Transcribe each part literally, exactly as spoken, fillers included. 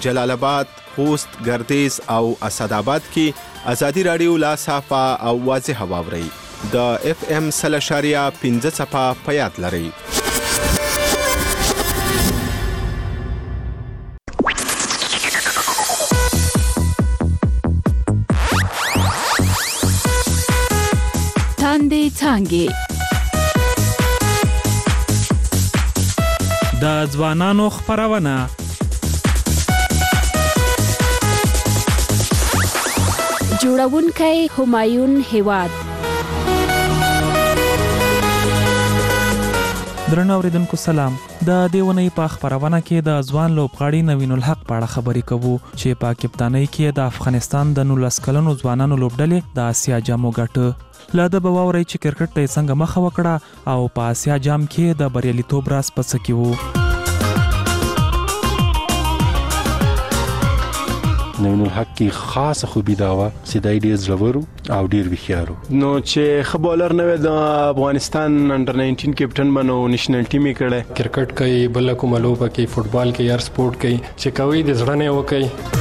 جلال آباد، خوست، ګردیز او اسداباد کې ازادي رادیو لا صافه او واضح واوري. د اف ام سلشاریا پنځه صفه په یاد لري. تاندې څانګې د ځوانانو خپرونه جوړونکی همایون هیواد. درنو اوریدونکو سلام. د دیونی په خبرونه کې د ځوان لوبغاړي نوین الحق په اړه خبرې کوو چې په کپتانۍ کې د افغانستان د نولس کلنو ځوانانو لوبډلې د اسیا جام وګټه. لا د بواوري چې کرکټ ته څنګه مخه وکړه او په اسیا جام کې د بریالیتوب راز پڅ کیوو. نوین الحق کی خاص خوبی دا و چې دای ډیر زړور او ډیر وخیارو. نو چې خبولر نه د افغانستان انډر ناینټین کیپټن بنو نېشنل ټیم یې کړه. کرکټ کوي، بل کوم لوبه کوي، فوټبال کوي، هر سپورت کوي چې کوي د زړه نه وکي.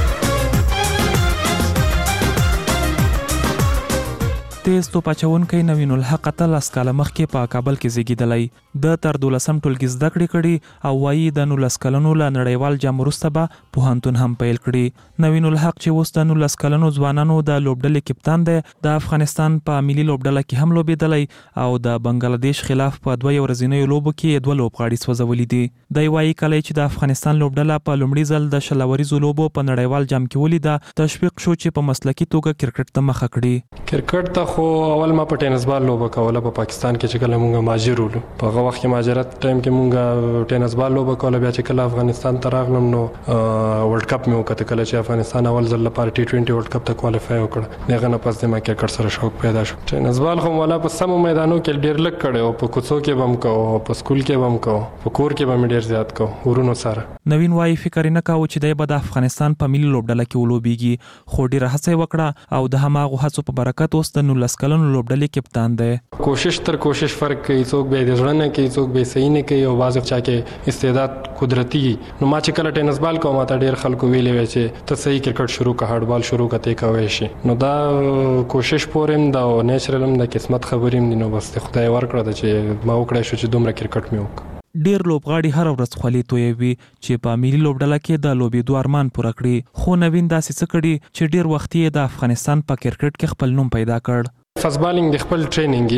تیز تو پچونکي نوین الحق تل اسکاله مخکې په کابل کې زیږیدلی. د تر دولسم ټولګي زده کړې کړي او وايي د نولس کلنو له نړیوال جام وروسته به پوهنتون هم پیل کړي. نوین الحق چې اوس د نولس کلنو ځوانانو د لوبډلې کپتان دی، د افغانستان په ملي لوبډله کې هم لوبېدلی او د بنگلاديش خلاف په دوه ورځنیو لوبو کې دوه لوبغاړي سوځولي دي. دی وايي کله چې د افغانستان لوبډله په لومړي ځل د شلوریزو لوبو په نړیوال جام کې ولیده، تشویق شو چې په مسلکي توګه کرکټ ته مخه کړي. کرکټ ته خو اول ما په ټینس بال لوبه کوله په پاکستان کې چې کله مونږه ماجر ولو. په هغه وخت کې ماجرت ټایم کې مونږه ټینس بال لوبه کوله. بیا چې کله افغانستان ته راغلم نو ورلد کپ مې وکړه. کله چې افغانستان اول ځل لپاره ټي ټوینټي ورلد کپ ته کوالیفای وکړه، دغه نه پس د ما کرکټ سره شوق پیدا شو. ټینس بال خو مولا په سمو میدانو کې ډیر لک کړي او په کوڅو کې بم کو او په سکول کې بم کو، په کور کې بم ډیر زیات کو ورونو سره. نوین وايي فکر نه کاوه چې د افغانستان په ملي لوبډله کې ولوبيږي، خو ډیر هڅه وکړه او د هماغه هڅو په برکت اوس د نولس کلنو لوبډلې کپتان دی. کوشش تر کوشش فرق کوي، څوک به د ځړنه کوي، څوک به صحیح نه کوي او بعض چا کې استعداد قدرتي. نو ما چې کله ټینس بال کوم تا ډیر خلکو ویلې وی چې ته صحیح کرکټ شروع کا، هارد بال شروع کته کوي شي. نو دا کوشش پورم دا نیچرالم د قسمت خبریم دي. نو بس خدای ورکړه چې ما وکړای شو چې دومره کرکټ مې وک. ډیر لوبغاړي هر ورځ خولي تویوي چې په ملي لوبډله کې د لوبېدو ارمان پوره کړي، خو نوین داسې څه کړي چې ډیر وخت یې د افغانستان په کرکټ کې خپل نوم پیدا کړ. فسبالینګ د خپل ټریننګ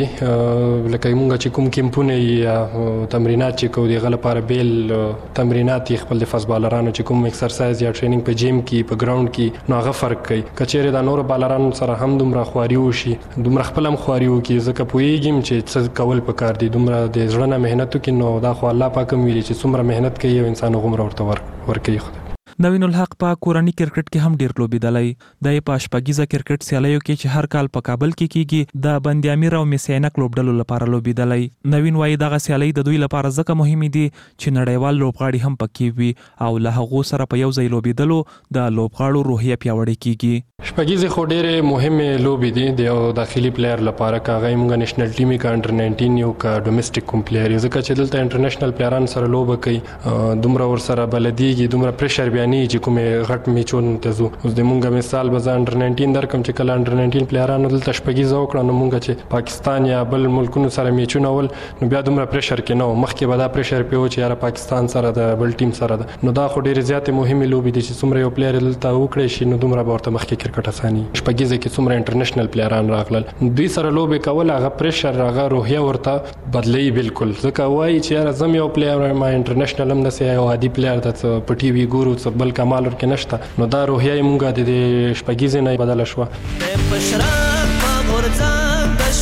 لکه موږ چې کوم کیمپونه یا تمرینات چې کوو د غل لپاره بیل تمرینات خپل د فسبالرانو چې کوم ایکسرسایز یا ټریننګ په جیم کې په ګراوند کې نو هغه فرق کوي. کچېره د نور بالرانو سره هم دومره خواري وشي، دومره خپل هم خواري وکي، ځکه پوېږم چې څه کول پکار دي. دومره د ځړنه مهنت وکي نو دا خو الله پاک هم ویلي چې څومره مهنت کوي او انسان غومره ورته ور ورکوي. نوین الحق په کورنی کرکټ کې هم ډیر لوبېدلی. د په شپږیزه کرکټ سیالیو کې چې هر کال په کابل کې کیږي د بندي امیر او میسینک لوبډلو لپاره لوبېدلی. نوین وايي دغه سیالي د دوی لپاره ځکه مهمه دي چې نړیوال لوبغاړي هم پکې وي او له هغو سره په یو ځای لوبېدلو د لوبغاړو روحیه پیاوړې کیږي. شپږیزه خو ډېرې مهمه لوبې دي د یو داخلي پلیئر لپاره. کاغه موږ نېشنل ټیم کا انډر ناینټین یو کا ډومېسټک کوم پلیئر، ځکه چې دلته انټرنیشنل پلیئران سره لوبه کوي، دومره ور سره بلدیږي، دومره پریشر بیانې چې کومه غټ میچون ته زو. اوس د مونږه مثال به انډر ناینټین درکم چې کله انډر ناینټین پلیئرانو دلته شپږیزه وکړه نو مونږ چې پاکستان یا بل ملکونو سره میچونه ول نو بیا دومره پریشر کې نو مخکې به دا پریشر پیو چې یاره پاکستان سره د بل ټیم سره ده. نو دا خو ډېرې زیاتې مهمه لوبې دي چې څومره یو پلیئر دلته وکړي شي نو دومره به ورته مخکې کرکټ اساني. شپږیزه کې څومره انټرنیشنل پلیئران راغلل، دوی سره لوبې کول، هغه پریشر هغه روحیه ورته بدلی بالکل. ځکه وایي چې یاره زم یو پلیئر ما انټرنیشنل هم نسې یو عادي پلیئر د په ټي وي ګورو څه بل کمال ورکې نشته. نو دا روحیه مونږه د شپږیزې نه بدله شوه. د پشران په غورځان د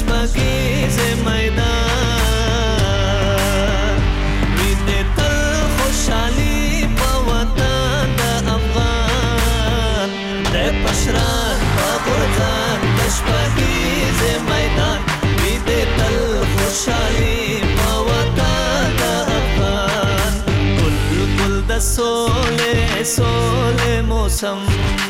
شپږیزې میدان وي د تل خوشحالي په وطن د افغان. د پشران په غورځان د شپږیزې میدان وي د تل خوشحالي په وطن د افغان. ګل ګل د سولې سولې موسم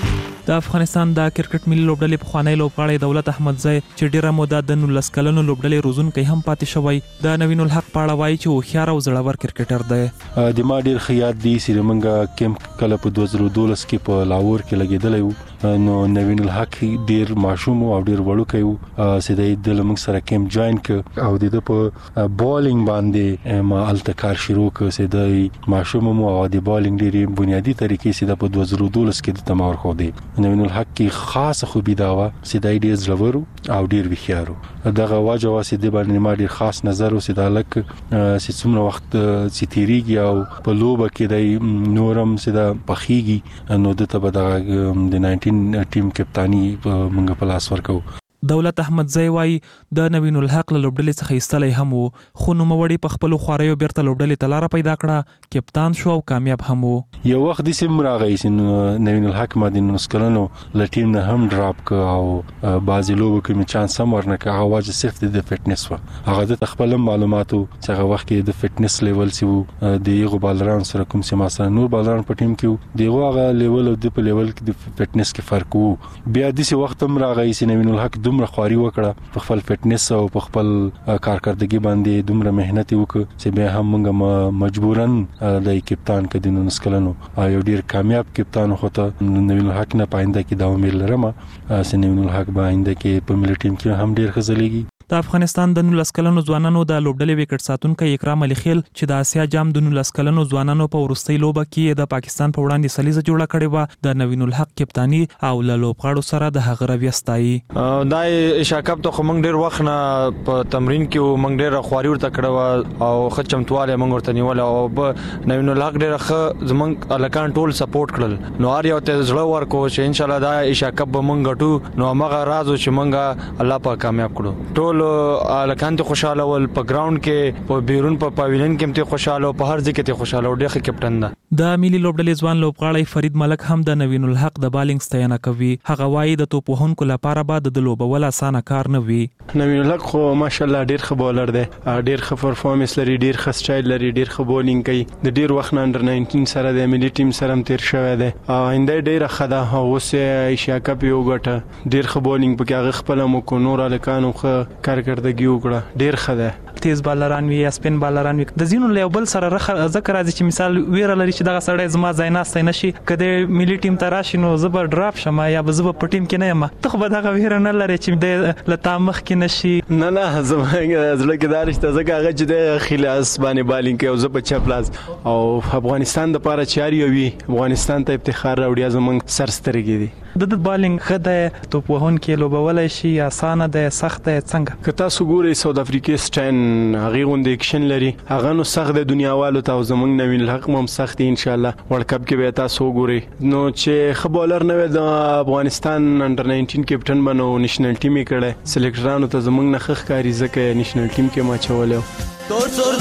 د افغانستان د کرکټ ملي لوبډلې پخوانی لوبغاړی دولت احمدزی چې ډیره موده د نولس کلنو لوبډلې روزونکی هم پاتې شوی د نوین الحق په اړه وایي چې هوښیار او زړور کرکټر دی. د ما ډیر خیال دی چې موږ کیمپ کله په دوه زره دولس کې په لاهور کې لګیدلی وو نو نوین الحق ډیر ماشوم او ډیر وړوکی وو چې د لمنګ سره کیمپ جوائن ک او د په بالینګ باندې ما التکار شروع ک چې د ماشوم مو او د بالینګ ډیری بنیادی طریقې چې د په دوه زره دولس کې د تمور خو دی نوین الحق کې خاص خوبي دا و چې د ډیر زړور او ډیر وخیارو دغه واجب واسي د باندې ما ډیر خاص نظر او چې د لک چې څومره وخت چې تیریږي او په لوبه کې د نورم چې د پخېږي نو د ته د نولس ټیم کپتانی موږ په لاس ورکو. دولت احمدزی وایي د نوین الحق له لوبډلې څخه ایستلی هم وو خو نوموړي په خپلو خواریو بیرته لوبډلې ته لاره پیدا کړه کپتان شو او کامیاب هم وو. یو وخت د سیم راغی چې نوین الحق ما د نولس کلنو له ټیم نه هم ډراپ ک او بعضی لوبو کې می چانس هم ورنکه هغه واجب صرف د فټنس و هغه د خپل معلوماتو چې هغه وخت کې د فټنس لیول سی وو د یو بالران سره کوم چې ما سره نور بالران په ټیم کې دیغه هغه لیول او د په لیول کې د فټنس کې فرق وو. بیا د سی وخت هم راغی چې نوین الحق دومره خواري وکړه په خپل فټنس او په خپل کارکردګي باندې دومره مهنت وکړه چې به هم موږ مجبورن د کپتان کدي نو نسکلنو یو ډیر کامیاب کپتان هوته نوین الحق نه پاینده کې دا امید لرم چې نوین الحق به آینده کې په ملي ټیم کې هم ډیر خزلېږي. د افغانستان د نولس کلنو ځوانانو د لوبډلې وکټ ساتونکو اکرام علي خیل چې د آسیا جام د نولس کلنو ځوانانو په ورستۍ لوبه کې د پاکستان په وړاندې سلیزه جوړه کړې و د نوین الحق کپتانی او له لوبغاړو سره د هغه رویه ستایي. دا ایشیا کپ ته موږ ډیر وخت نه په تمرین کې موږ ډیر خواري ورته کړو او ښه چمتواله موږ ورته نیول او نوین الحق ډیر ښه زمونږ الکان ټول سپورټ کړل نو هر یو ته زړه ورکو چې ان شاء الله دا ایشیا کپ به موږ ګټو نو هغه راز چې موږ الله پاک کامیاب کړو. ټول الکان ته خوشاله ول په ګراوند کې په بیرون په پاویلین کې ته خوشاله او په هر ځای کې ته خوشاله او ډېر کپټن ده. د ملي لوبډلې ځوان لوبغاړی فرید ملک هم د نوین الحق د بالینګ ستاینه کوي. هغه وایي د توپ وهونکو لپاره به د لوبول اسانه کار نه وي. نوین الحق خو ماشاءالله ډیر ښه بولر دی ډیر ښه پرفارمنس لري ډیر ښه سټایل لري ډیر ښه بولینګ کوي د ډیر وخت نه انډر نولس سره د ملي ټیم سره هم تیر شوی دی آینده ډیر ښه ده اوس ایشیا کپ یو ګټه ډیر ښه بولینګ پکې هغه خپل مو کو نور الکانو ښه کارکردګي وکړه ډیر ښه ده تیز بالران وي یا سپین بالران وي د زینو لیبل سره ذکر راځي چې مثال ویره لري چې دغه سړی زما ځای ناستای نشي کله ملي ټیم ته راشي نو زبر ډراپ شمه یا به زبر په ټیم کې نه یم ته خو به دغه ویره نه لري چې د لتا مخ کې نشي. نه نه زما زړه کې دارش ته ځکه هغه چې د خلاص باندې بالینګ کوي او زه په چپ لاس او افغانستان د پاره چاري وي افغانستان ته افتخار راوړي زمونږ سرسترګي دي. د د بالینګ خدای توپ وهون کې لوبولای شي اسانه ده سخت ده څنګه که تاسو ګورئ ساوث افریقا سټین هغه غوند اکشن لري هغه نو سخت د دنیا والو ته زمونږ نوین الحق هم سخت ان شاء الله ورلد کپ کې به تاسو ګورئ نو چې خبولر نه د افغانستان انډر نولس کپټن بنو نېشنل ټیم کړه سلیکټرانو ته زمونږ نه خخ کاری ځکه نېشنل ټیم کې ما چولیو تور تور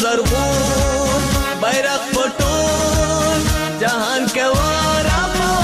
زرغون بیرغ پټون جهان کې واره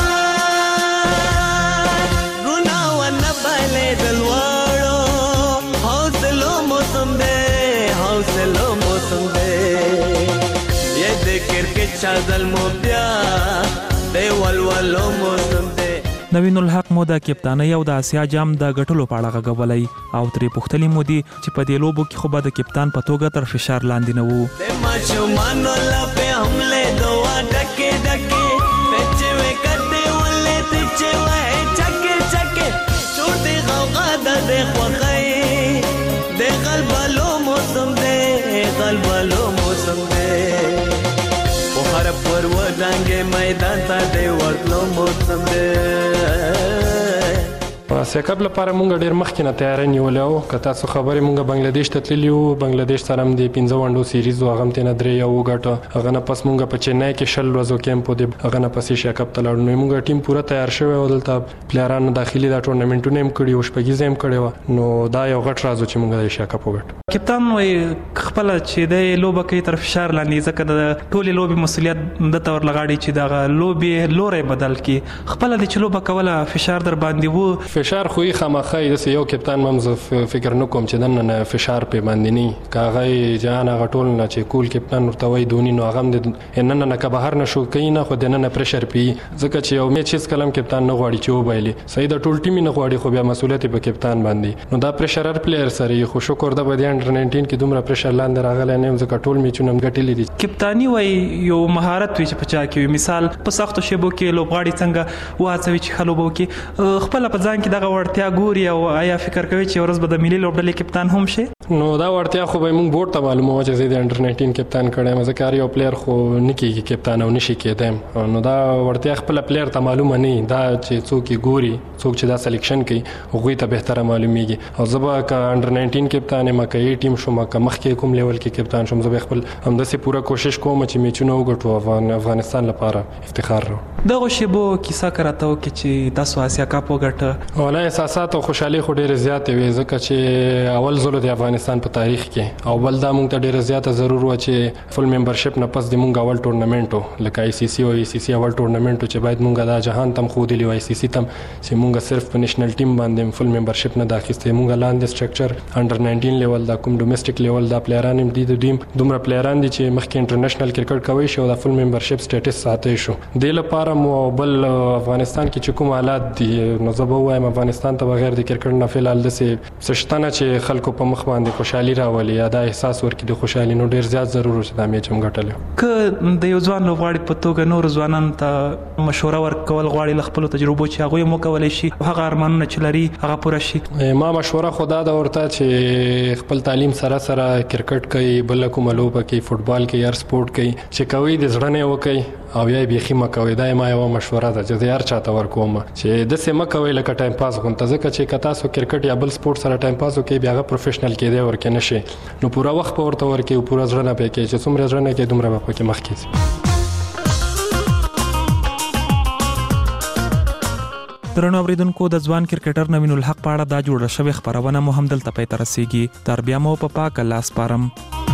شادل مبیا دی ولولو موسم دی. نوین الحق مو د کپتانۍ او د آسیا جام د ګټلو په اړه غږولی او ترې پوښتلي مو دي چې په دې لوبو کې خو به د کپتان په توګه تر فشار لاندې نه وو. د ماشومانو لپې حملې دوا ډکې ډکې پچې وې کټې ولې ته چې وې چکې چکې چور دی غوغا د دې خوښۍ د قلبلو موسم دی قلبلو موسم دی هر پر ودانګې میدان ته دی ورتلو موسم دی. آسیا کپ لپاره مونږ ډیر مخکې نه تیاری نیولې وو که تاسو خبرې مونږ بنگلاديش ته تللی وو بنگلاديش سره هم د پنځه ونډو سیریز هغه هم تنه درې یو ګټه هغه نه پس مونږ په چنای کې شل ورځو کیمپ دی هغه نه پس ایشیا کپ ته لاړو نو مونږ ټیم پوره تیار شوی و دلته پلیرانو داخلي دا ټورنمنټونه هم کړی او شپږیزه هم کړی و نو دا یو غټ راز چې مونږ د ایشیا کپ وګټو. کپتان وای خپل چې د لوبه کې تر فشار لاندې ځکه د ټولې لوبي مسولیت د تور لغاړي چې دا لوبي لوري بدل کی خپل د چلوبه کوله فشار در باندې وو فشار فشار خو یې خامخا د یو کپتان مم فکر نکوم چې دنه فشار په باندې نه کاغه جان هغه ټول نه چې کول کپتان ورته وای دونی نو هغه د نن نه که بهر نشو کین خو د نن پرشر پی ځکه چې یو میچ هیڅ کلم کپتان نه غواړي چې وبایلی صحیح د ټول ټیم نه غواړي خو بیا مسولیت په کپتان باندې نو دا پرشرر پلیئر سره خو شکر د بده انډر ناینټین کې دومره پرشر لاندې راغلی نه ځکه ټول میچونه ګټلې دي. کپتانی وای یو مهارت وي چې پچا کې مثال په سختو شیبو کې لوبغاړي څنګه واڅوي چې خلوبو کې خپل په ځان کې دغه ورتیا ګوري او آیا فکر کوي چې ورځ به د ملي لوبډلې کپتان هم شي؟ نو دا ورتیا خو به موږ بورډ ته معلومه و چې زه د انډر ناینټین کپتان کړم ځکه یو پلیئر خو نه کیږي کپتان او نشي کېدم نو دا ورتیا خپل پلیئر ته معلومه نه دا چې څوک یې ګوري څوک چې دا سلیکشن کوي هغه ته بهتره معلومیږي او زبا ک انډر ناینټین کپتان ما کوي ټیم شوم ک مخ کې کوم لیول کې کپتان شوم زه خپل همداسې پوره کوشش کوم چې میچونه وګټو افغانستان لپاره افتخار رو دغه شیبو کیسه کراته کې چې تاسو آسیا کپ وګټه ولا احساسات او خوشحالي خو ډېر زیات وي ځکه چې اول ځل د افغانستان په تاریخ کې او بل دا مونږ ته ډېر زیات ضرور و چې فل ممبرشپ نه پس د مونږ اول ټورنمنټ لکه آی سی سی او ای سی سی اول ټورنمنټ چې باید مونږ د جهان تم خو دی آی سی سی تم چې مونږ صرف په نېشنل ټیم باندې فل ممبرشپ نه داخسته مونږ لاندې سټرکچر انډر ناینټین لیول دا کوم ډومېسټک لیول دا پلیئران هم دي د ټیم دومره پلیئران دي چې مخکې انټرنیشنل کرکټ کوي شو دا فل ممبرشپ سټیټس ساتي شو د لپاره مو بل افغانستان کې چې کوم حالات دي نو زه به وایم افغانستان ته بغیر د کرکټ نه فلال د سشتنه چې خلکو په مخ باندې خوشحالي راولي یا دا احساس ورکړي د خوشحالي نو ډیر زیات ضرور چې دا میچ هم ګټل ک د یو ځوان لوبغاړي په توګه نور ځوانان ته مشوره ورکول غواړي خپل تجربو چې هغه مو کولای شي هغه ارمانونه چې لري هغه پوره شي. ما مشوره خدا دا ورته چې خپل تعلیم سره سره کرکټ کوي بل کوم لوبه کوي فوتبال کوي هر سپورت کوي چې کوي د زړه نه وکي او یا بيخي مکوي دا ما یو مشوره ده چې هر چاته ورکوم چې د سیمه کوي لکه ټایم پاس غونته ځکه چې کتا سو کرکټ یا بل سپورت سره ټایم پاس وکي بیا غو پروفیشنل کېدی ورکه نشي نو پورا وخت په ورته ورکه پورا ځړنه پکې چې څومره ځړنه کې دومره په کې مخ کې. درنو اوریدونکو د ځوان کرکټر نوین الحق په اړه دا جوړه شوې خبرونه مو هم دلته پای ته رسیږي تر بیا مو په پاک الله سپارم.